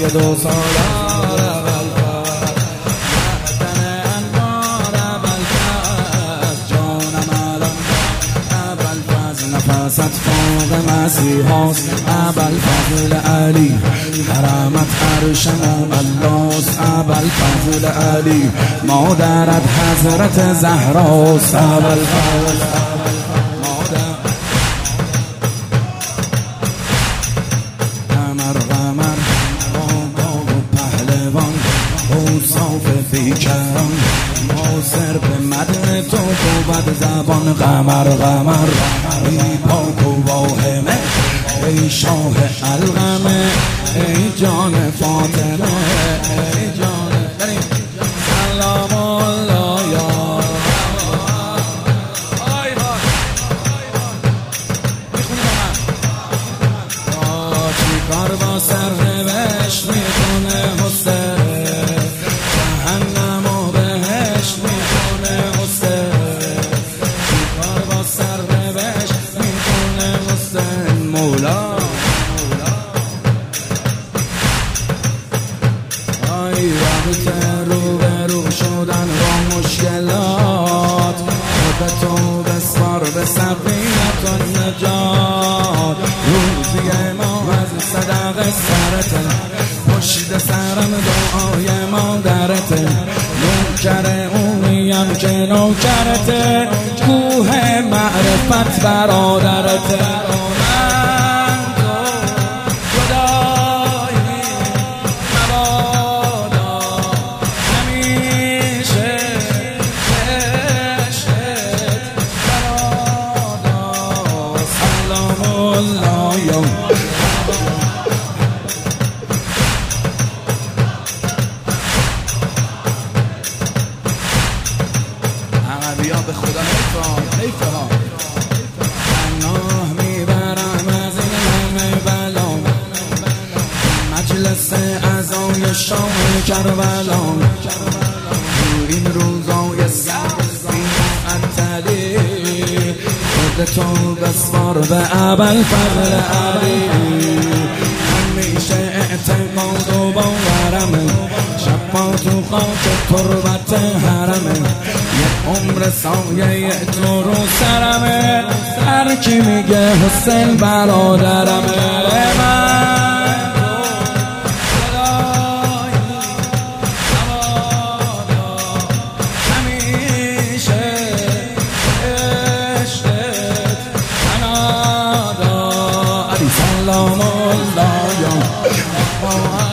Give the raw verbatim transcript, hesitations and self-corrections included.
دو سالار ابوالفضل معدن انوار ابوالفضل جانم الان ابوالفضل نفست فوق مسیحاست ابوالفضل علی حرمت عرشم اللهست ابوالفضل علی مادرت حضرت زهراست ابوالفضل بیکران ماسر به مدن تو بود زبان قمر قمر ای پاک و واهمه ای شاه القمه ای جان فاطمه ای جان سلام الله یا آی های میخونی با من چی کار با سرنوشت میکنه حسین رو به رو شدن با مشکلات به تو بسپار به سفینت و نجات روزی ما از صدق سرت پشت سرم دعای مادرت نوکر اونیم که نوکرت کوه معرفت برادرت عربی ها به خدا حیفه ها پناه میبرم از این همه بلا مجلس عزای شام کربلا این روزای سختی معطلی خودتو بسپار به ابوالفضل علی همیشه اعتقاد و باورمه شب تو خاک تربت حرمه یه عمر سایه تو رو سرمه هر کی میگه حسین برادرمه من سلام الله یا